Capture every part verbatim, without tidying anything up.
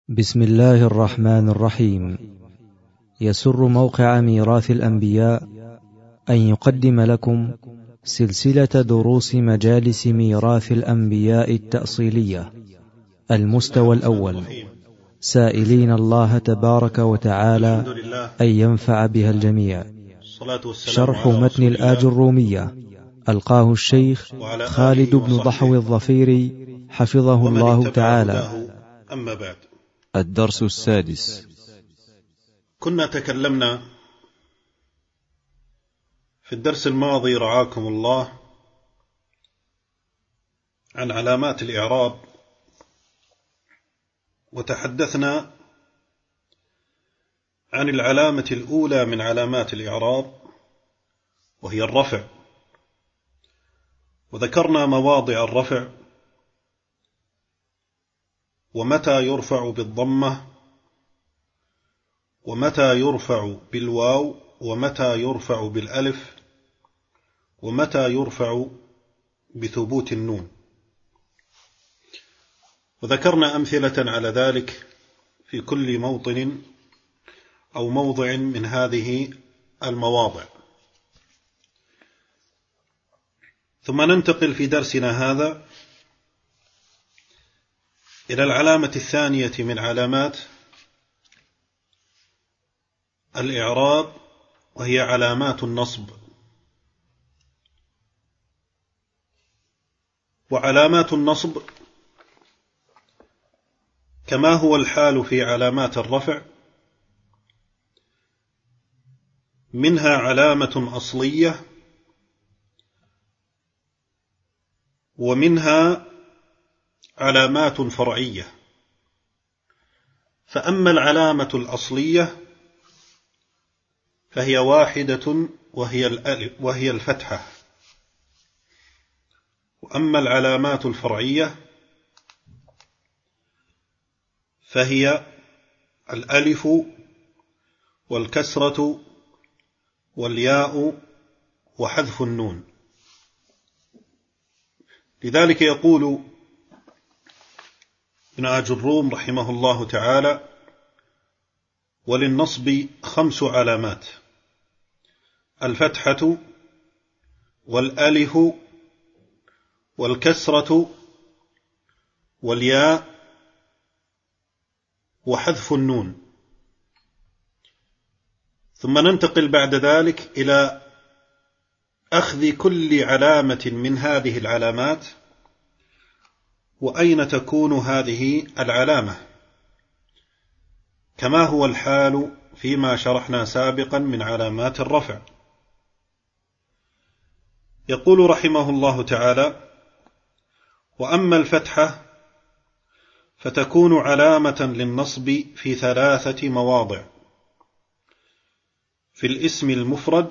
بسم الله الرحمن الرحيم. يسر موقع ميراث الأنبياء أن يقدم لكم سلسلة دروس مجالس ميراث الأنبياء التأصيلية المستوى الأول، سائلين الله تبارك وتعالى أن ينفع بها الجميع. شرح متن الآج الرومية ألقاه الشيخ خالد بن ضحو الظفيري حفظه الله تعالى. أما بعد، الدرس السادس. كنا تكلمنا في الدرس الماضي رعاكم الله عن علامات الإعراب، وتحدثنا عن العلامة الأولى من علامات الإعراب وهي الرفع، وذكرنا مواضع الرفع ومتى يرفع بالضمة ومتى يرفع بالواو ومتى يرفع بالألف ومتى يرفع بثبوت النون، وذكرنا أمثلة على ذلك في كل موطن أو موضع من هذه المواضع. ثم ننتقل في درسنا هذا إلى العلامة الثانية من علامات الإعراب، وهي علامات النصب. وعلامات النصب كما هو الحال في علامات الرفع، منها علامة أصلية ومنها علامات فرعية. فأما العلامة الأصلية فهي واحدة وهي الألف وهي الفتحة، وأما العلامات الفرعية فهي الألف والكسرة والياء وحذف النون. لذلك يقول ابن آج الروم رحمه الله تعالى: وللنصب خمس علامات: الفتحة والألف والكسرة والياء وحذف النون. ثم ننتقل بعد ذلك إلى أخذ كل علامة من هذه العلامات، وأين تكون هذه العلامة، كما هو الحال فيما شرحنا سابقا من علامات الرفع. يقول رحمه الله تعالى: وأما الفتحة فتكون علامة للنصب في ثلاثة مواضع: في الاسم المفرد،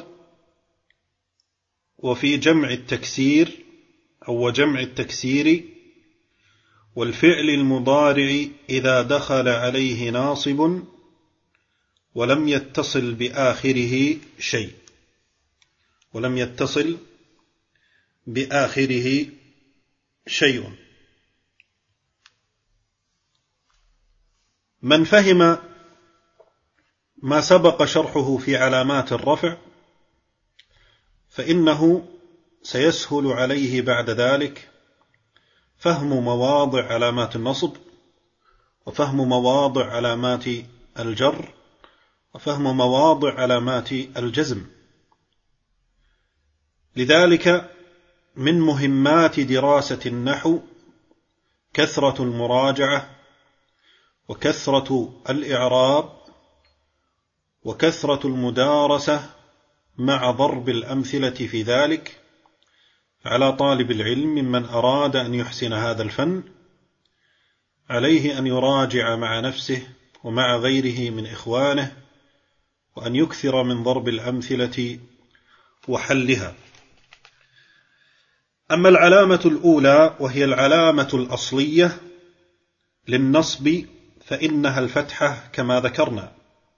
وفي جمع التكسير أو جمع التكسير، والفعل المضارع إذا دخل عليه ناصب ولم يتصل بآخره شيء ولم يتصل بآخره شيء. من فهم ما سبق شرحه في علامات الرفع فإنه سيسهل عليه بعد ذلك فهم مواضع علامات النصب، وفهم مواضع علامات الجر، وفهم مواضع علامات الجزم. لذلك من مهمات دراسة النحو كثرة المراجعة وكثرة الإعراب وكثرة المدارسة مع ضرب الأمثلة في ذلك. على طالب العلم ممن أراد أن يحسن هذا الفن عليه أن يراجع مع نفسه ومع غيره من إخوانه، وأن يكثر من ضرب الأمثلة وحلها. أما العلامة الأولى وهي العلامة الأصلية للنصب فإنها الفتحة كما ذكرنا،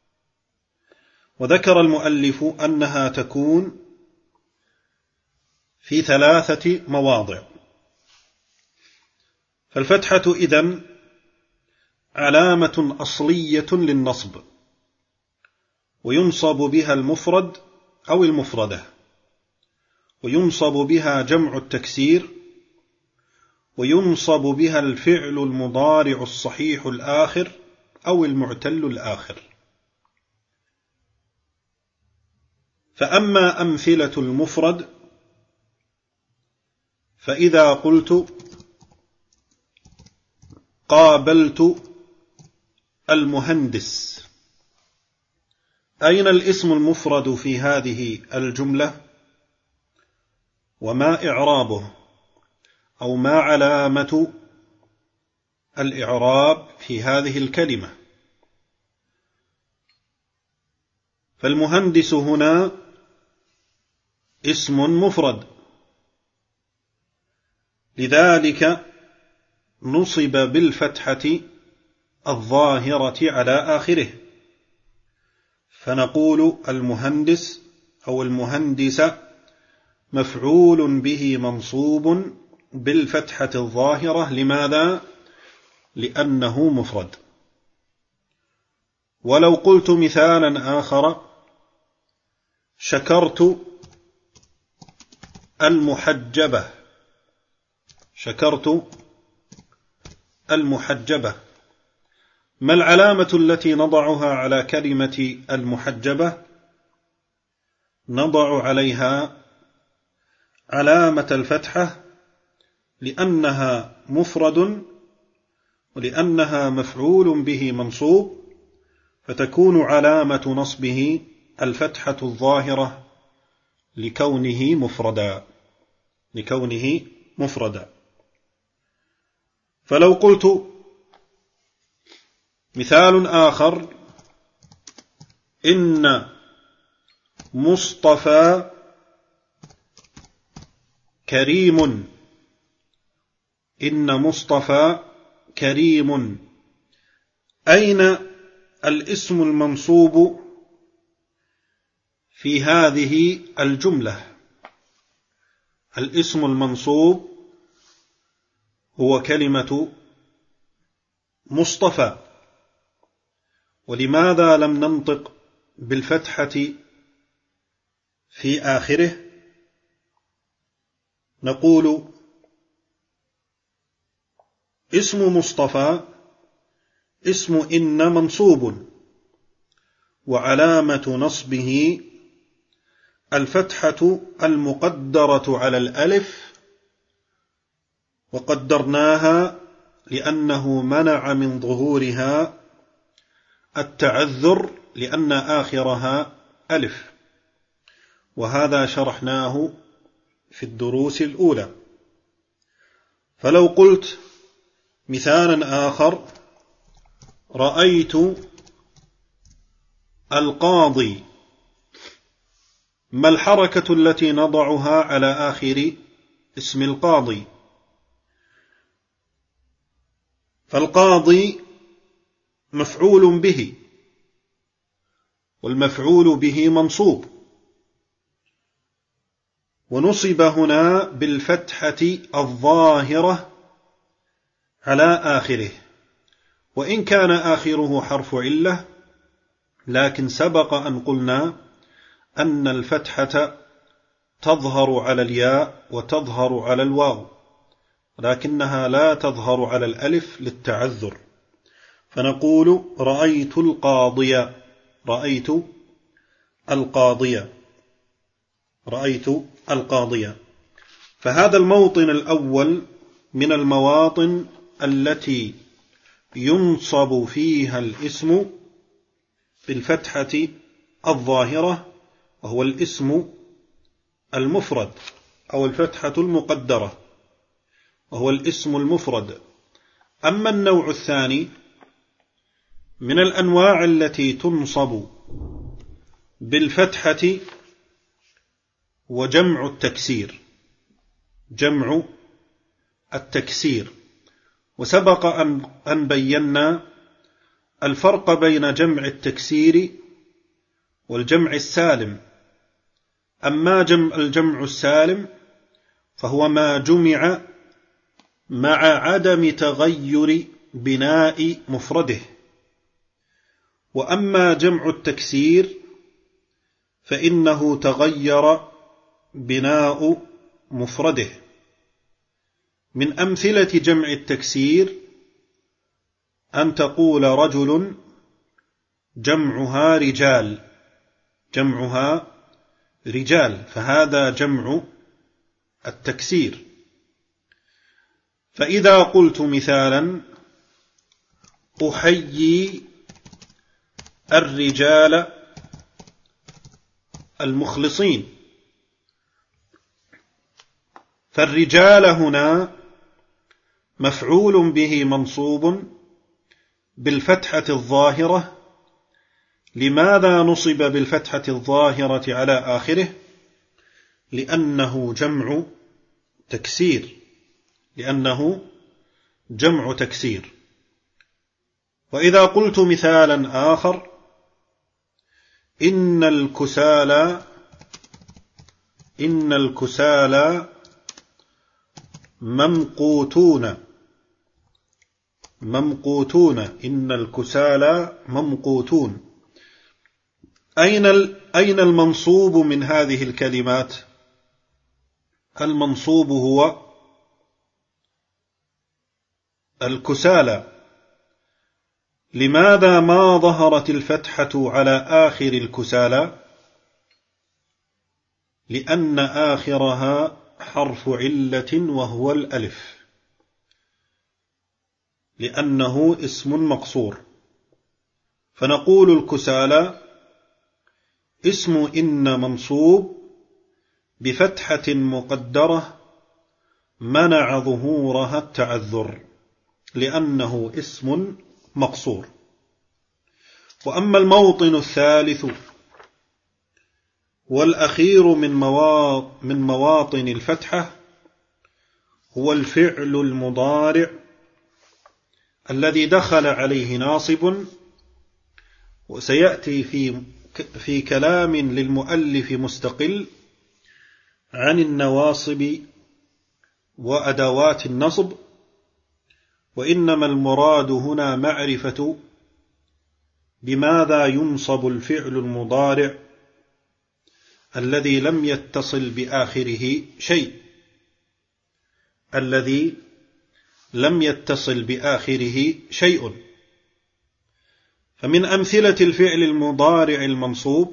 وذكر المؤلف أنها تكون في ثلاثة مواضع. فالفتحة إذن علامة أصلية للنصب، وينصب بها المفرد أو المفردة، وينصب بها جمع التكسير، وينصب بها الفعل المضارع الصحيح الآخر أو المعتل الآخر. فأما أمثلة المفرد فإذا قلت قابلت المهندس، أين الاسم المفرد في هذه الجملة؟ وما إعرابه؟ أو ما علامة الإعراب في هذه الكلمة؟ فالمهندس هنا اسم مفرد، لذلك نصب بالفتحة الظاهرة على آخره، فنقول المهندس أو المهندسة مفعول به منصوب بالفتحة الظاهرة. لماذا؟ لأنه مفرد. ولو قلت مثالا آخر شكرت المحجبة، شكرت المحجبة، ما العلامة التي نضعها على كلمة المحجبة؟ نضع عليها علامة الفتحة، لأنها مفرد ولأنها مفعول به منصوب، فتكون علامة نصبه الفتحة الظاهرة لكونه مفردا، لكونه مفردا. فلو قلت مثال آخر إن مصطفى كريم، إن مصطفى كريم، أين الاسم المنصوب في هذه الجملة؟ الاسم المنصوب هو كلمة مصطفى. ولماذا لم ننطق بالفتحة في آخره؟ نقول اسم مصطفى اسم إن منصوب، وعلامة نصبه الفتحة المقدرة على الألف، وقدرناها لأنه منع من ظهورها التعذر لأن آخرها ألف، وهذا شرحناه في الدروس الأولى. فلو قلت مثالا آخر رأيت القاضي، ما الحركة التي نضعها على آخر اسم القاضي؟ فالقاضي مفعول به، والمفعول به منصوب، ونصب هنا بالفتحة الظاهرة على آخره، وإن كان آخره حرف علة، لكن سبق أن قلنا أن الفتحة تظهر على الياء وتظهر على الواو، لكنها لا تظهر على الألف للتعذر. فنقول رأيت القاضية، رأيت القاضية، رأيت القاضية. فهذا الموطن الأول من المواطن التي ينصب فيها الاسم بالفتحة الظاهرة، وهو الاسم المفرد أو الفتحة المقدرة، وهو الاسم المفرد. أما النوع الثاني من الأنواع التي تنصب بالفتحة وجمع التكسير، جمع التكسير، وسبق أن, أن بينا الفرق بين جمع التكسير والجمع السالم. أما جمع الجمع السالم فهو ما جمع مع عدم تغير بناء مفرده. وأما جمع التكسير فإنه تغير بناء مفرده. من أمثلة جمع التكسير أن تقول رجل جمعها رجال، جمعها رجال، فهذا جمع التكسير. فإذا قلت مثالا أحيي الرجال المخلصين، فالرجال هنا مفعول به منصوب بالفتحة الظاهرة. لماذا نصب بالفتحة الظاهرة على آخره؟ لأنه جمع تكسير، لأنه جمع تكسير. وإذا قلت مثالا آخر إن الكسالى إن الكسالى ممقوتون ممقوتون إن الكسالى ممقوتون، أين أين المنصوب من هذه الكلمات؟ المنصوب هو الكسالى. لماذا ما ظهرت الفتحة على آخر الكسالى؟ لأن آخرها حرف علة وهو الألف، لأنه اسم مقصور. فنقول الكسالى اسم إن منصوب بفتحة مقدرة منع ظهورها التعذر، لأنه اسم مقصور. وأما الموطن الثالث والأخير من من مواطن الفتحة هو الفعل المضارع الذي دخل عليه ناصب، وسيأتي في في كلام للمؤلف مستقل عن النواصب وأدوات النصب. وإنما المراد هنا معرفة بماذا ينصب الفعل المضارع الذي لم يتصل بآخره شيء، الذي لم يتصل بآخره شيء. فمن أمثلة الفعل المضارع المنصوب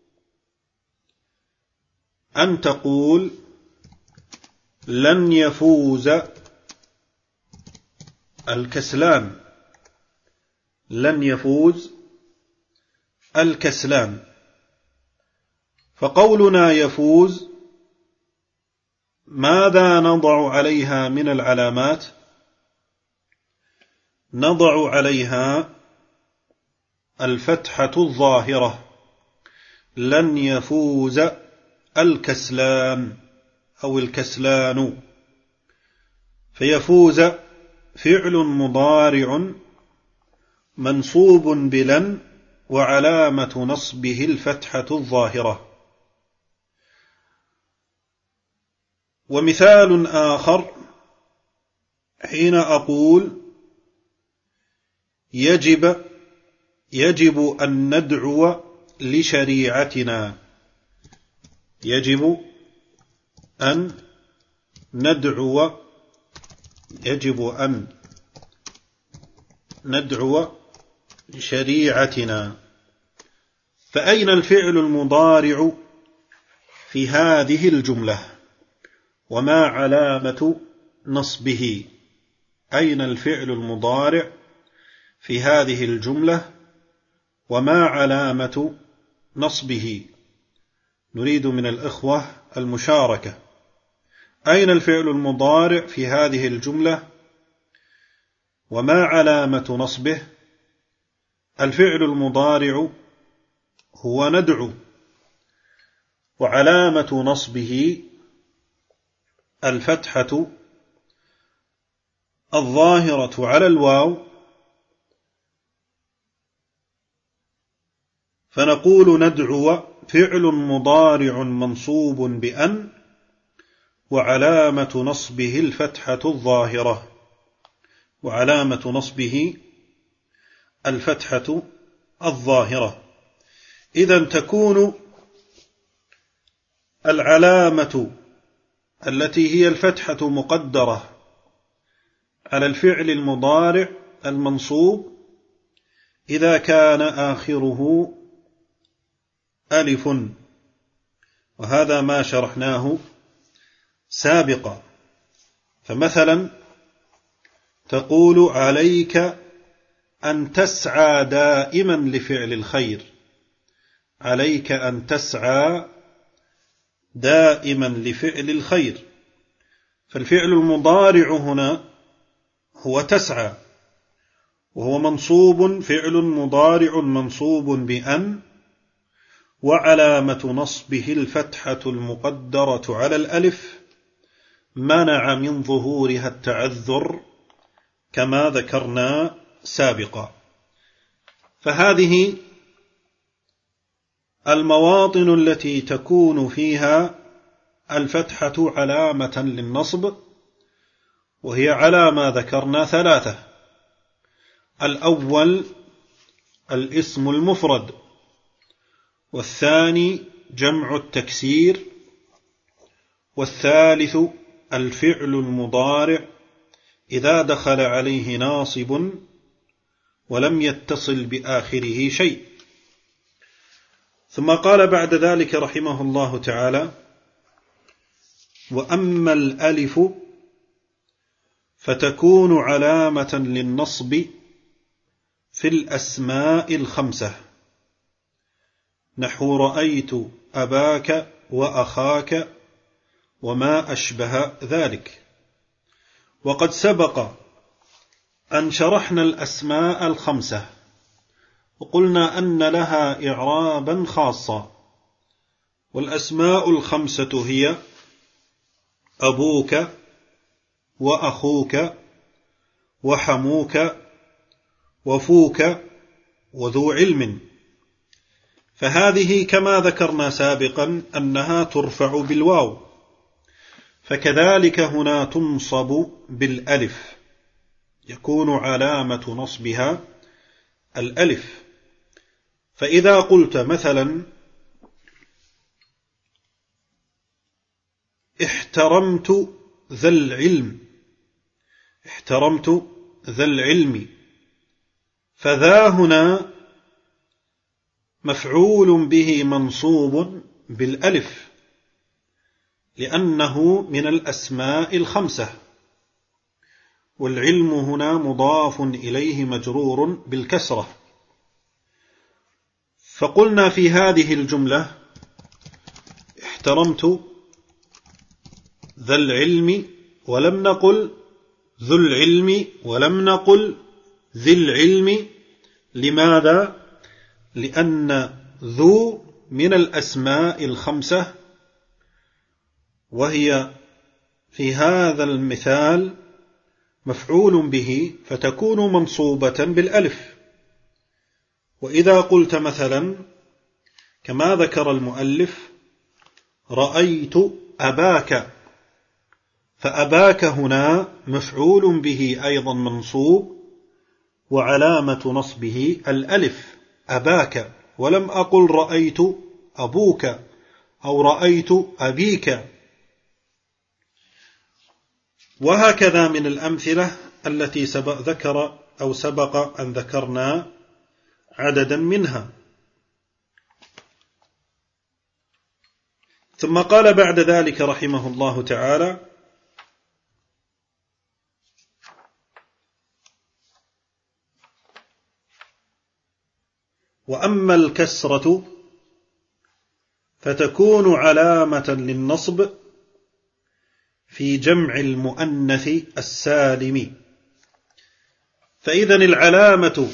أن تقول لن يفوز الكسلان، لن يفوز الكسلان. فقولنا يفوز ماذا نضع عليها من العلامات؟ نضع عليها الفتحة الظاهرة، لن يفوز الكسلان أو الكسلان. فيفوز فعل مضارع منصوب بلن وعلامة نصبه الفتحة الظاهرة. ومثال آخر حين أقول يجب يجب أن ندعو لشريعتنا، يجب أن ندعو يجب أن ندعو لشريعتنا. فأين الفعل المضارع في هذه الجملة وما علامة نصبه؟ أين الفعل المضارع في هذه الجملة وما علامة نصبه؟ نريد من الإخوة المشاركة. أين الفعل المضارع في هذه الجملة وما علامة نصبه؟ الفعل المضارع هو ندعو، وعلامة نصبه الفتحة الظاهرة على الواو. فنقول ندعو فعل مضارع منصوب بأن وعلامة نصبه الفتحة الظاهرة. وعلامة نصبه الفتحة الظاهرة. إذن تكون العلامة التي هي الفتحة مقدرة على الفعل المضارع المنصوب إذا كان آخره ألف، وهذا ما شرحناه سابقا. فمثلا تقول عليك أن تسعى دائما لفعل الخير، عليك أن تسعى دائما لفعل الخير، فالفعل المضارع هنا هو تسعى، وهو منصوب، فعل مضارع منصوب بأن، وعلامة نصبه الفتحة المقدرة على الألف منع من ظهورها التعذر كما ذكرنا سابقا. فهذه المواطن التي تكون فيها الفتحة علامة للنصب، وهي على ما ذكرنا ثلاثة: الأول الاسم المفرد، والثاني جمع التكسير، والثالث الفعل المضارع إذا دخل عليه ناصب ولم يتصل بآخره شيء. ثم قال بعد ذلك رحمه الله تعالى: وأما الألف فتكون علامة للنصب في الأسماء الخمسة، نحو رأيت أباك وأخاك وما أشبه ذلك. وقد سبق أن شرحنا الأسماء الخمسة وقلنا أن لها إعرابا خاصا، والأسماء الخمسة هي أبوك وأخوك وحموك وفوك وذو علم. فهذه كما ذكرنا سابقا أنها ترفع بالواو، فكذلك هنا تنصب بالألف، يكون علامة نصبها الألف. فإذا قلت مثلا احترمت ذا العلم، احترمت ذا العلم، فذا هنا مفعول به منصوب بالألف لأنه من الأسماء الخمسة، والعلم هنا مضاف إليه مجرور بالكسرة. فقلنا في هذه الجملة احترمت ذا العلم، ولم نقل ذو العلم، ولم نقل ذي العلم. لماذا؟ لأن ذو من الأسماء الخمسة، وهي في هذا المثال مفعول به، فتكون منصوبة بالألف. وإذا قلت مثلا كما ذكر المؤلف رأيت أباك، فأباك هنا مفعول به أيضا منصوب، وعلامة نصبه الألف أباك، ولم أقل رأيت أبوك أو رأيت أبيك. وهكذا من الأمثلة التي سبق ذكر أو سبق أن ذكرنا عددا منها. ثم قال بعد ذلك رحمه الله تعالى: وأما الكسرة فتكون علامة للنصب في جمع المؤنث السالم. فإذن العلامة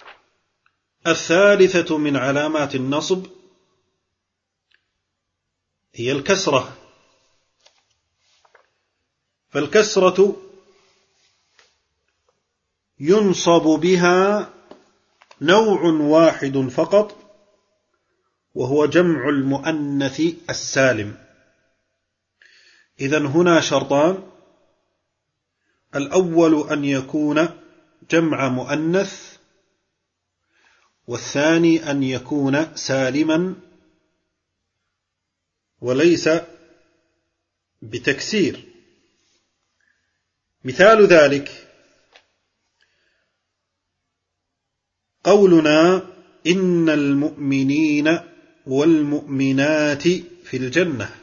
الثالثة من علامات النصب هي الكسرة. فالكسرة ينصب بها نوع واحد فقط، وهو جمع المؤنث السالم. إذن هنا شرطان: الأول أن يكون جمع مؤنث، والثاني أن يكون سالما وليس بتكسير. مثال ذلك قولنا إن المؤمنين والمؤمنات في الجنة،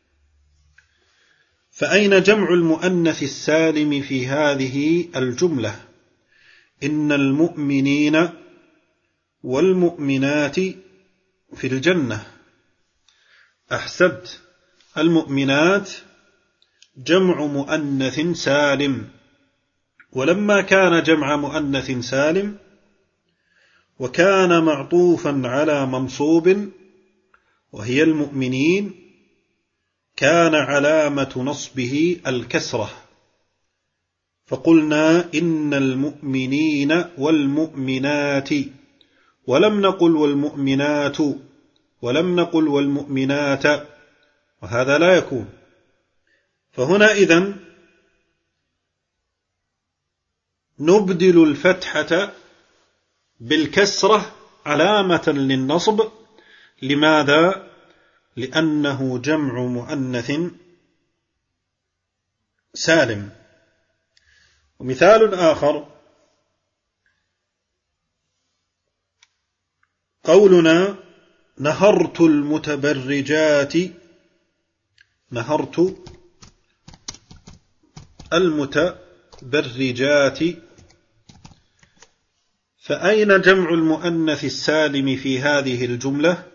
فأين جمع المؤنث السالم في هذه الجملة؟ إن المؤمنين والمؤمنات في الجنة. أحسبت، المؤمنات جمع مؤنث سالم، ولما كان جمع مؤنث سالم وكان معطوفا على منصوب وهي المؤمنين، كان علامة نصبه الكسرة، فقلنا إن المؤمنين والمؤمنات، ولم نقل والمؤمنات، ولم نقل والمؤمنات، وهذا لا يكون. فهنا إذن نبدل الفتحة بالكسرة علامة للنصب. لماذا؟ لأنه جمع مؤنث سالم. ومثال آخر قولنا نهرت المتبرجات، نهرت المتبرجات، فأين جمع المؤنث السالم في هذه الجملة؟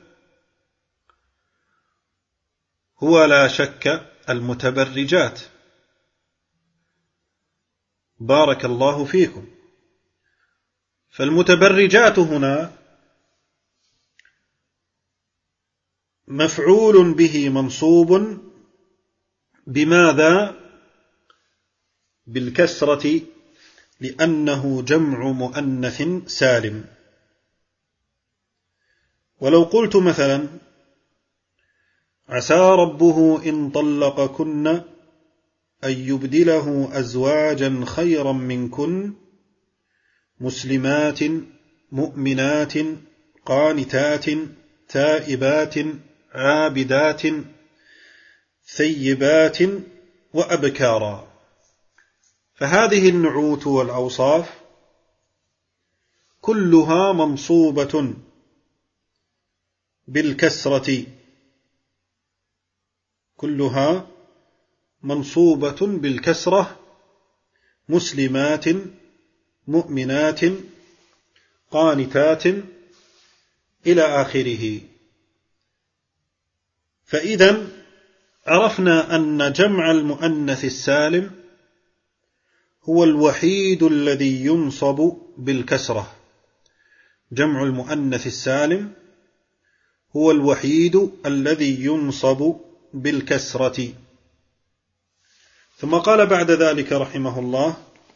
هو لا شك المتبرجات. بارك الله فيكم. فالمتبرجات هنا مفعول به منصوب بماذا؟ بالكسرة، لأنه جمع مؤنث سالم. ولو قلت مثلا عسى ربه إن طلقكن أن يبدله أزواجا خيرا منكن مسلمات مؤمنات قانتات تائبات عابدات ثيبات وأبكارا. فهذه النعوت والأوصاف كلها منصوبة بالكسرة، كلها منصوبة بالكسرة، مسلمات مؤمنات قانتات إلى آخره. فإذا عرفنا أن جمع المؤنث السالم هو الوحيد الذي ينصب بالكسرة. جمع المؤنث السالم هو الوحيد الذي ينصب بالكسرة. ثم قال بعد ذلك رحمه الله: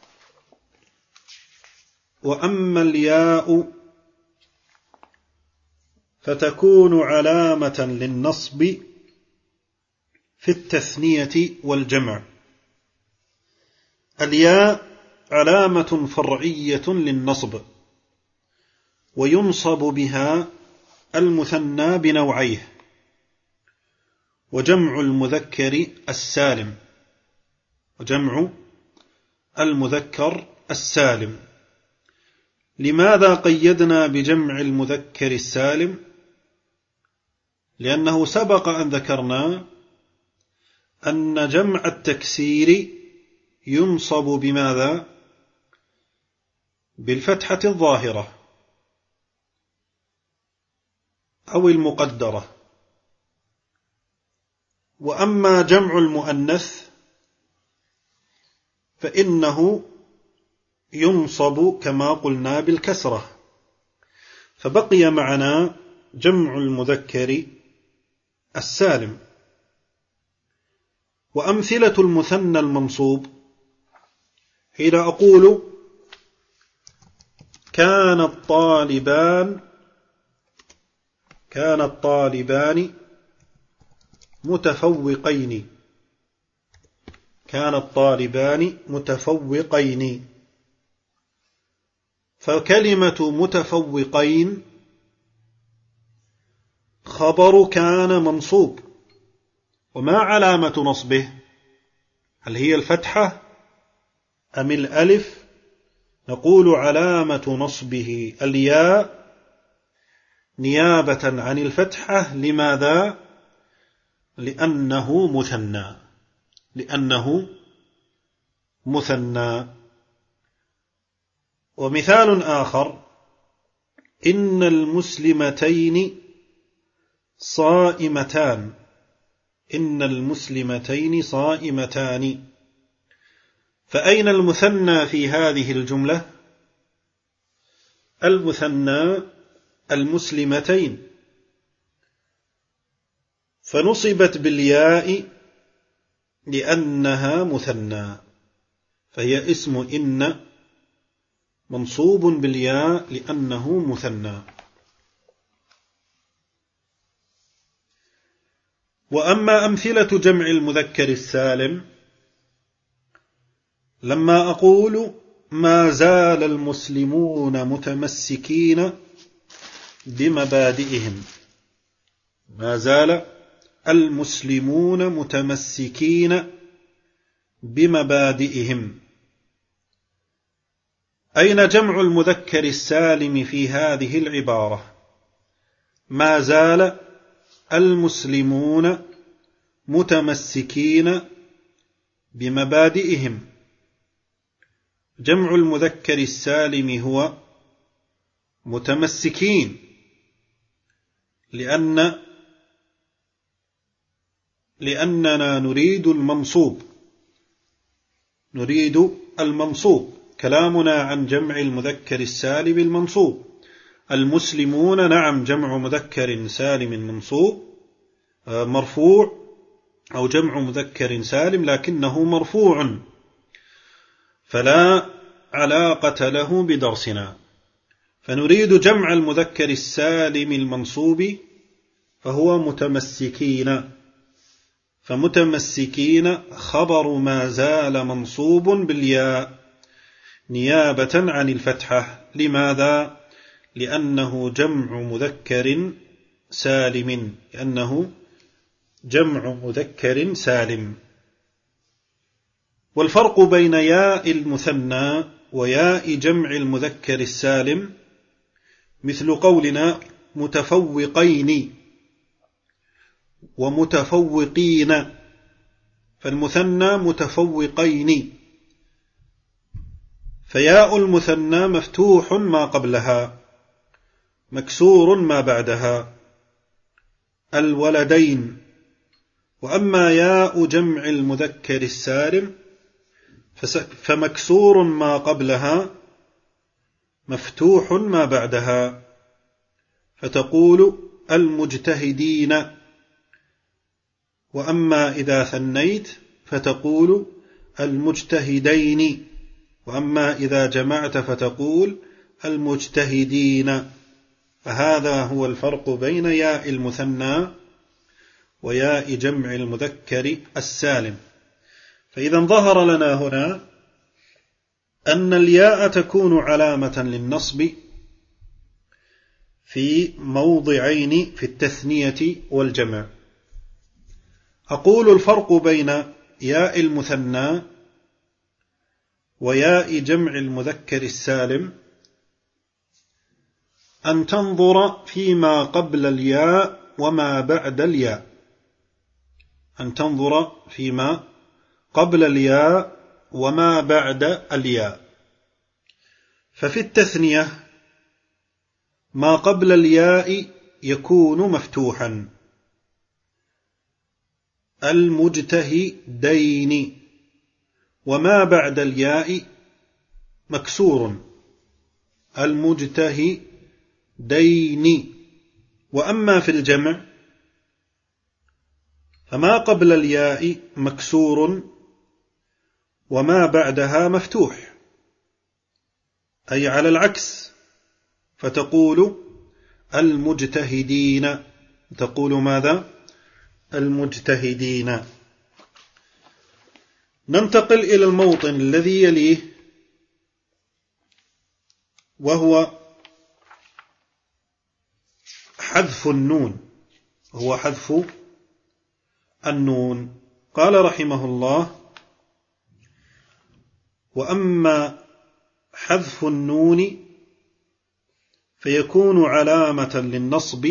وأما الياء فتكون علامة للنصب في التثنية والجمع. الياء علامة فرعية للنصب، وينصب بها المثنى بنوعيه: وجمع المذكر السالم، وجمع المذكر السالم. لماذا قيدنا بجمع المذكر السالم؟ لأنه سبق أن ذكرنا أن جمع التكسير ينصب بماذا؟ بالفتحة الظاهرة أو المقدرة. وأما جمع المؤنث فإنه ينصب كما قلنا بالكسرة. فبقي معنا جمع المذكر السالم. وأمثلة المثنى المنصوب حين أقول كان الطالبان كان الطالبان متفوقين، كان الطالبان متفوقين. فكلمة متفوقين خبر كان منصوب، وما علامة نصبه؟ هل هي الفتحة أم الألف؟ نقول علامة نصبه الياء نيابة عن الفتحة. لماذا؟ لأنه مثنى لأنه مثنى. ومثال آخر: إن المسلمتين صائمتان إن المسلمتين صائمتان. فأين المثنى في هذه الجملة؟ المثنى المسلمتين، فنصبت بالياء لأنها مثنى، فهي اسم إن منصوب بالياء لأنه مثنى. وأما أمثلة جمع المذكر السالم، لما أقول ما زال المسلمون متمسكين بمبادئهم، ما زال المسلمون متمسكين بمبادئهم، أين جمع المذكر السالم في هذه العبارة؟ ما زال المسلمون متمسكين بمبادئهم. جمع المذكر السالم هو متمسكين، لأن لأننا نريد المنصوب نريد المنصوب كلامنا عن جمع المذكر السالم المنصوب. المسلمون نعم جمع مذكر سالم منصوب مرفوع، أو جمع مذكر سالم لكنه مرفوع، فلا علاقة له بدرسنا. فنريد جمع المذكر السالم المنصوب، فهو متمسكين، فمتمسكين خبر ما زال منصوب بالياء نيابة عن الفتحة. لماذا؟ لأنه جمع مذكر سالم لأنه جمع مذكر سالم. والفرق بين ياء المثنى وياء جمع المذكر السالم مثل قولنا متفوقين ومتفوقين، فالمثنى متفوقين، فياء المثنى مفتوح ما قبلها مكسور ما بعدها، الولدين. وأما ياء جمع المذكر السالم فمكسور ما قبلها مفتوح ما بعدها، فتقول المجتهدين. وأما إذا ثنيت فتقول المجتهدين، وأما إذا جمعت فتقول المجتهدين. فهذا هو الفرق بين ياء المثنى وياء جمع المذكر السالم. فإذا ظهر لنا هنا أن الياء تكون علامة للنصب في موضعين في التثنية والجمع. أقول الفرق بين ياء المثنى وياء جمع المذكر السالم أن تنظر فيما قبل الياء وما بعد الياء أن تنظر فيما قبل الياء وما بعد الياء. ففي التثنية ما قبل الياء يكون مفتوحا، المجتهدين، وما بعد الياء مكسور، المجتهدين. وأما في الجمع فما قبل الياء مكسور وما بعدها مفتوح، أي على العكس، فتقول المجتهدين. تقول ماذا؟ المجتهدين. ننتقل إلى الموطن الذي يليه وهو حذف النون هو حذف النون. قال رحمه الله: وأما حذف النون فيكون علامة للنصب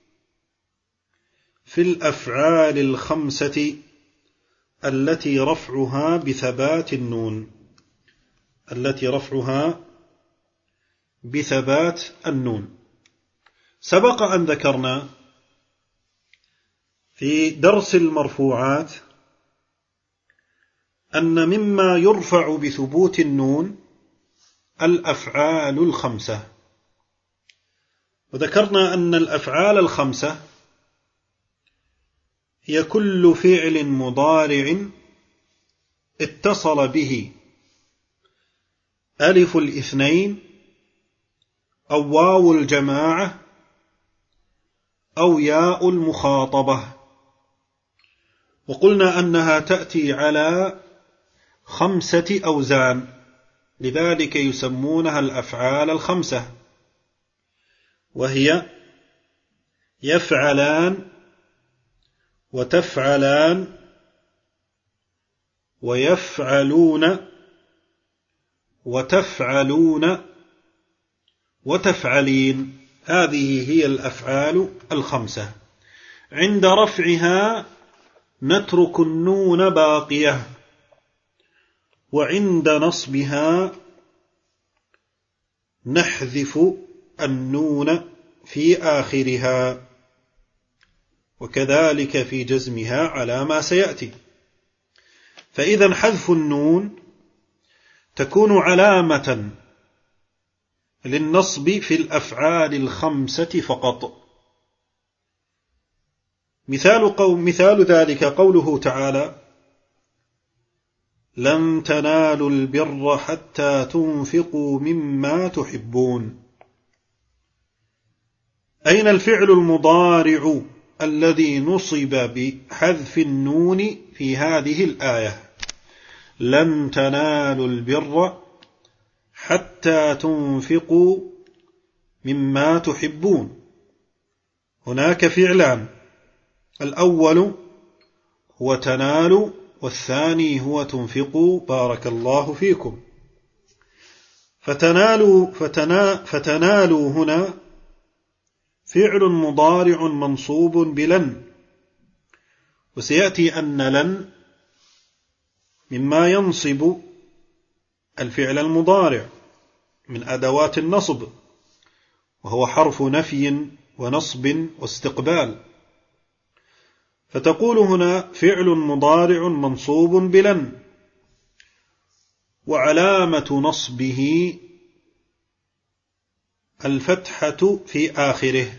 في الأفعال الخمسة التي رفعها بثبات النون التي رفعها بثبات النون. سبق أن ذكرنا في درس المرفوعات أن مما يرفع بثبوت النون الأفعال الخمسة، وذكرنا أن الأفعال الخمسة هي كل فعل مضارع اتصل به ألف الاثنين أو واو الجماعة أو ياء المخاطبة، وقلنا أنها تأتي على خمسة أوزان، لذلك يسمونها الأفعال الخمسة، وهي يفعلان وتفعلان ويفعلون وتفعلون وتفعلين. هذه هي الأفعال الخمسة. عند رفعها نترك النون باقية، وعند نصبها نحذف النون في آخرها، وكذلك في جزمها على ما سيأتي. فإذا حذف النون تكون علامة للنصب في الأفعال الخمسة فقط. مثال, قول مثال ذلك قوله تعالى: لن تنالوا البر حتى تنفقوا مما تحبون. أين الفعل المضارع الذي نصب بحذف النون في هذه الآية؟ لن تنالوا البر حتى تنفقوا مما تحبون. هناك فعلان، الأول هو تنالوا والثاني هو تنفقوا. بارك الله فيكم. فتنالوا, فتنا فتنالوا هنا فعل مضارع منصوب بلن، وسيأتي أن لن مما ينصب الفعل المضارع من أدوات النصب، وهو حرف نفي ونصب واستقبال. فتقول هنا فعل مضارع منصوب بلن، وعلامة نصبه الفتحة في آخره.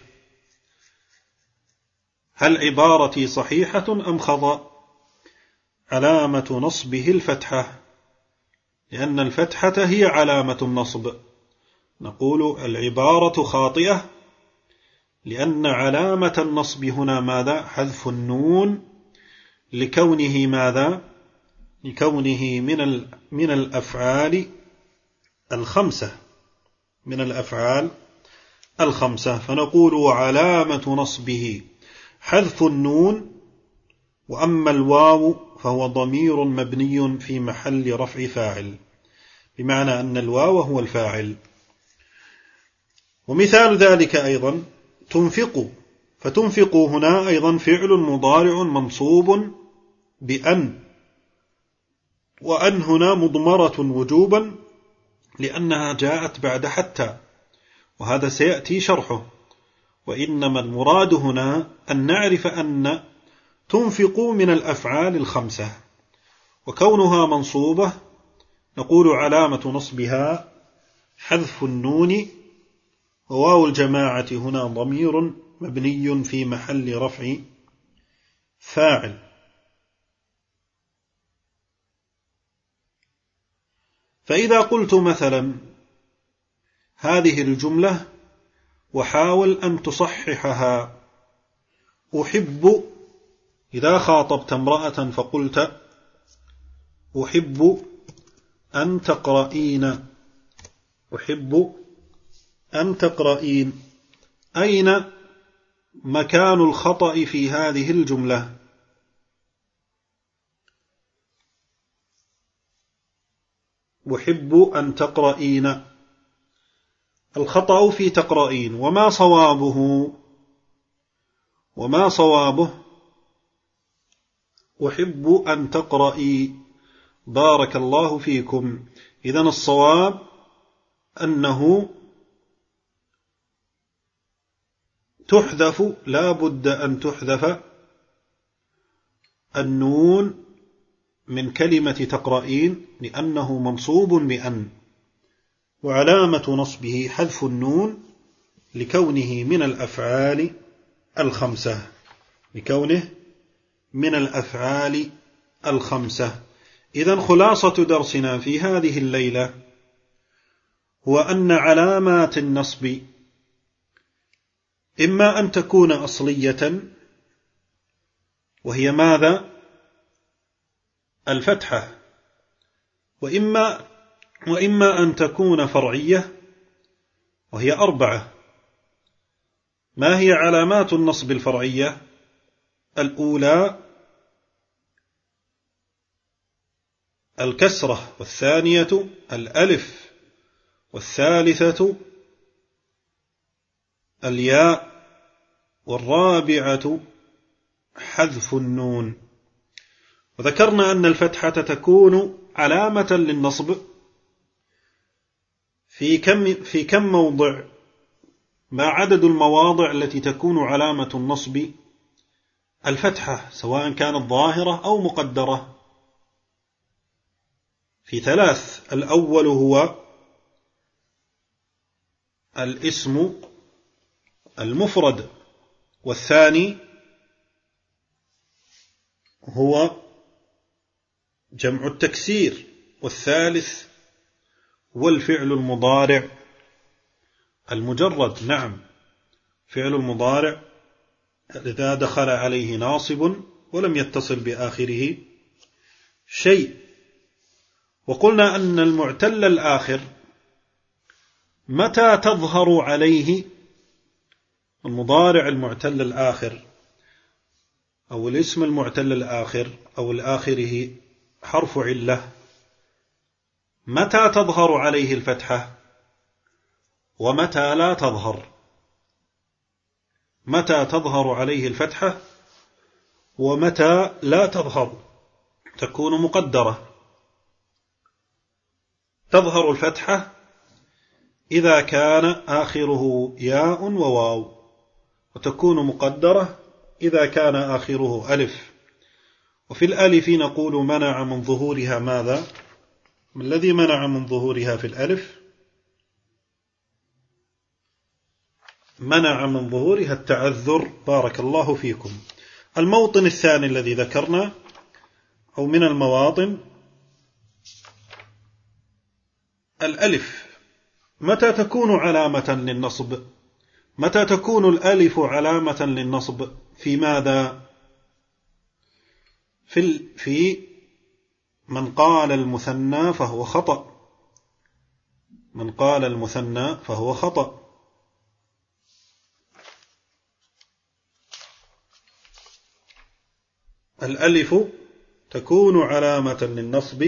هل عبارتي صحيحة أم خطأ؟ علامة نصبه الفتحة، لأن الفتحة هي علامة النصب. نقول العبارة خاطئة، لأن علامة النصب هنا ماذا؟ حذف النون، لكونه ماذا؟ لكونه من من الأفعال الخمسة من الأفعال الخمسة. فنقول وعلامة نصبه حذف النون، وأما الواو فهو ضمير مبني في محل رفع فاعل، بمعنى أن الواو هو الفاعل. ومثال ذلك أيضا تنفقوا، فتنفقوا هنا أيضا فعل مضارع منصوب بأن، وأن هنا مضمرة وجوبا لأنها جاءت بعد حتى، وهذا سيأتي شرحه. وإنما المراد هنا أن نعرف أن تنفقوا من الأفعال الخمسة، وكونها منصوبة نقول علامة نصبها حذف النون، وواو الجماعة هنا ضمير مبني في محل رفع فاعل. فإذا قلت مثلا هذه الجملة وحاول أن تصححها: أحب، إذا خاطبت امرأة فقلت أحب أن تقرئين، أحب أن تقرأين. أين مكان الخطأ في هذه الجملة؟ أحب أن تقرأين، الخطأ في تقرأين. وما صوابه؟ وما صوابه؟ أحب أن تقرأي. بارك الله فيكم. إذن الصواب أنه تحذف، لا بد أن تحذف النون من كلمة تقرأين، لأنه منصوب بأن، وعلامة نصبه حذف النون لكونه من الأفعال الخمسة، لكونه من الأفعال الخمسة. إذن خلاصة درسنا في هذه الليلة هو أن علامات النصب إما أن تكون أصلية، وهي ماذا؟ الفتحة، وإما, وإما أن تكون فرعية، وهي أربعة. ما هي علامات النصب الفرعية؟ الأولى الكسرة، والثانية الألف، والثالثة الياء، والرابعة حذف النون. وذكرنا أن الفتحة تكون علامة للنصب في كم, في كم موضع؟ ما عدد المواضع التي تكون علامة النصب الفتحة، سواء كانت ظاهرة أو مقدرة؟ في ثلاث. الأول هو الاسم المفرد، والثاني هو جمع التكسير، والثالث والفعل المضارع المجرد. نعم، فعل المضارع إذا دخل عليه ناصب ولم يتصل بآخره شيء. وقلنا أن المعتل الآخر متى تظهر عليه المضارع المعتل الآخر أو الاسم المعتل الآخر أو الآخره حرف علة، متى تظهر عليه الفتحة ومتى لا تظهر؟ متى تظهر عليه الفتحة ومتى لا تظهر؟ تكون مقدرة. تظهر الفتحة إذا كان آخره ياء وواو، وتكون مقدرة إذا كان آخره ألف. وفي الألف نقول منع من ظهورها ماذا؟ ما الذي منع من ظهورها في الألف؟ منع من ظهورها التعذر. بارك الله فيكم. الموطن الثاني الذي ذكرنا أو من المواطن الألف. متى تكون علامة للنصب؟ متى تكون الألف علامة للنصب؟ في ماذا؟ في, في من قال المثنى فهو خطأ. من قال المثنى فهو خطأ. الألف تكون علامة للنصب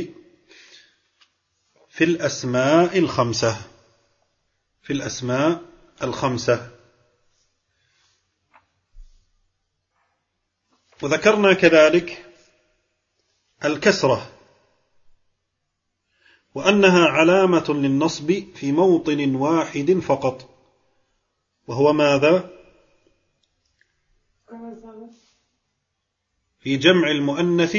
في الأسماء الخمسة. في الأسماء الخمسة. وذكرنا كذلك الكسرة، وأنها علامة للنصب في موطن واحد فقط، وهو ماذا؟ في جمع المؤنث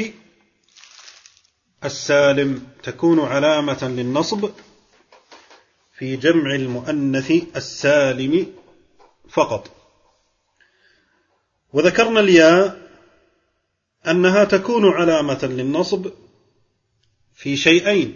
السالم. تكون علامة للنصب في جمع المؤنث السالم فقط. وذكرنا الياء أنها تكون علامة للنصب في شيئين،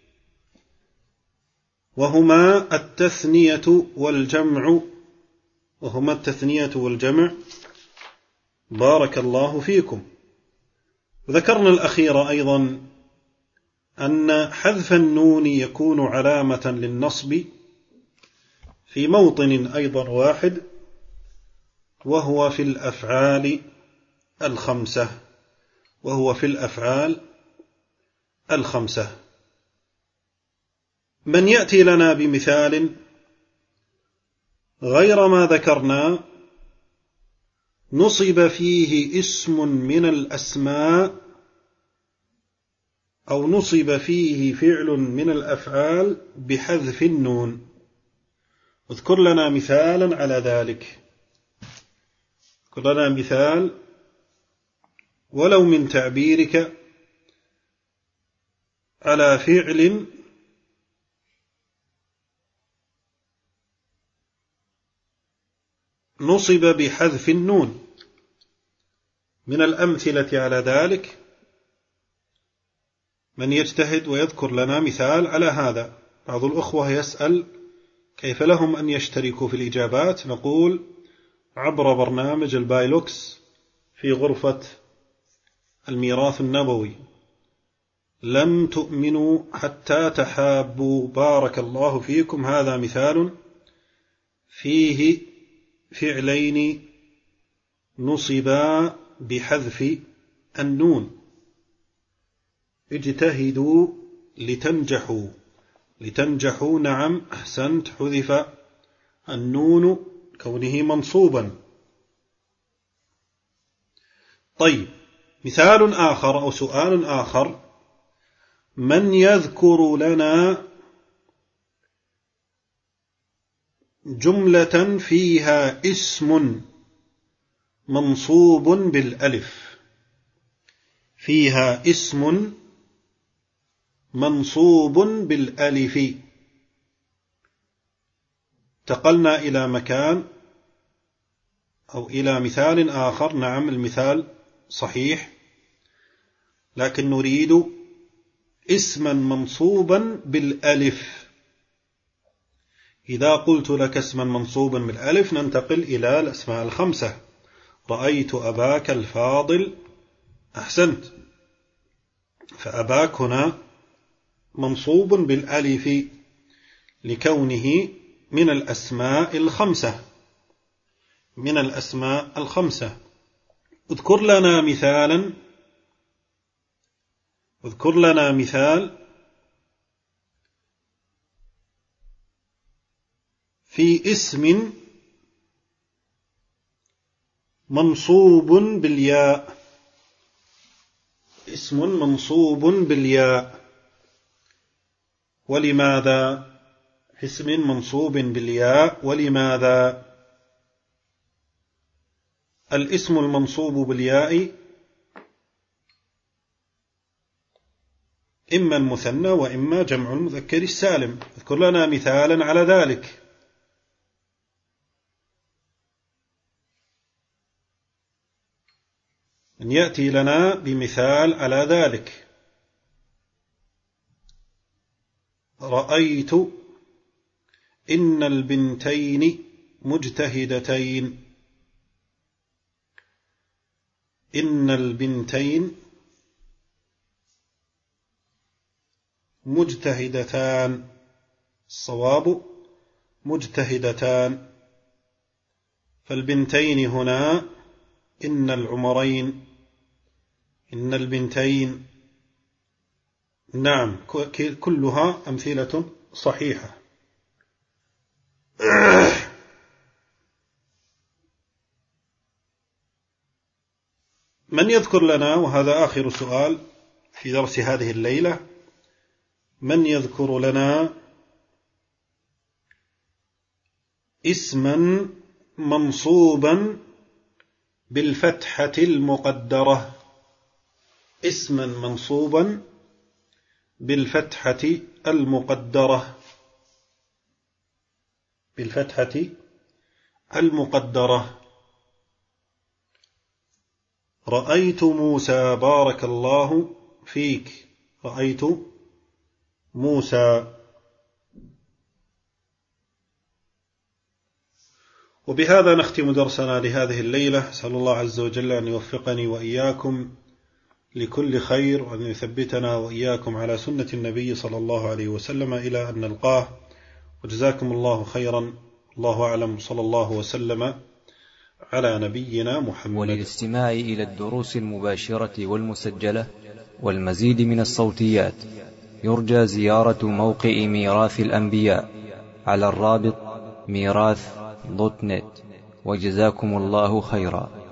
وهما التثنية والجمع وهما التثنية والجمع. بارك الله فيكم. وذكرنا الأخير أيضا أن حذف النون يكون علامة للنصب في موطن أيضا واحد، وهو في الأفعال الخمسة وهو في الأفعال الخمسة. من يأتي لنا بمثال غير ما ذكرنا نصب فيه اسم من الأسماء أو نصب فيه فعل من الأفعال بحذف النون، اذكر لنا مثالا على ذلك. اذكر لنا مثال ولو من تعبيرك على فعل نصب بحذف النون. من الأمثلة على ذلك من يجتهد ويذكر لنا مثال على هذا. بعض الأخوة يسأل كيف لهم أن يشتركوا في الإجابات، نقول عبر برنامج البايلوكس في غرفة الميراث النبوي. لم تؤمنوا حتى تحابوا، بارك الله فيكم. هذا مثال فيه فعلين نصبا بحذف النون. اجتهدوا لتنجحوا. لتنجحوا، نعم أحسنت، حذف النون كونه منصوبا. طيب، مثال آخر أو سؤال آخر: من يذكر لنا جملة فيها اسم منصوب بالألف؟ فيها اسم منصوب بالألف. انتقلنا إلى مكان أو إلى مثال آخر. نعم المثال صحيح، لكن نريد اسما منصوبا بالألف. إذا قلت لك اسما منصوبا بالألف ننتقل إلى الأسماء الخمسة. رأيت أباك الفاضل، أحسنت، فأباك هنا منصوب بالألف لكونه من الأسماء الخمسة. من الأسماء الخمسة. اذكر لنا مثالا اذكر لنا مثال في اسم منصوب بالياء. اسم منصوب بالياء. ولماذا؟ اسم منصوب بالياء، ولماذا؟ الاسم المنصوب بالياء إما المثنى وإما جمع المذكر السالم. اذكر لنا مثالا على ذلك. أن يأتي لنا بمثال على ذلك. رأيت إن البنتين مجتهدتين. إن البنتين مجتهدتان. الصواب مجتهدتان. فالبنتين هنا إن العمرين. إن البنتين، نعم كلها أمثلة صحيحة. من يذكر لنا، وهذا آخر سؤال في درس هذه الليلة، من يذكر لنا اسما منصوبا بالفتحة المقدرة؟ اسما منصوبا بالفتحة المقدرة. بالفتحة المقدرة. رأيت موسى، بارك الله فيك، رأيت موسى. وبهذا نختم درسنا لهذه الليلة. أسأل الله عز وجل أن يوفقني وإياكم لكل خير، وأن يثبتنا وإياكم على سنة النبي صلى الله عليه وسلم إلى أن نلقاه. وجزاكم الله خيرا، الله أعلم، صلى الله وسلم على نبينا محمد. وللاستماع إلى الدروس المباشرة والمسجلة والمزيد من الصوتيات يرجى زيارة موقع ميراث الأنبياء على الرابط ميراث دوت نت. وجزاكم الله خيرا.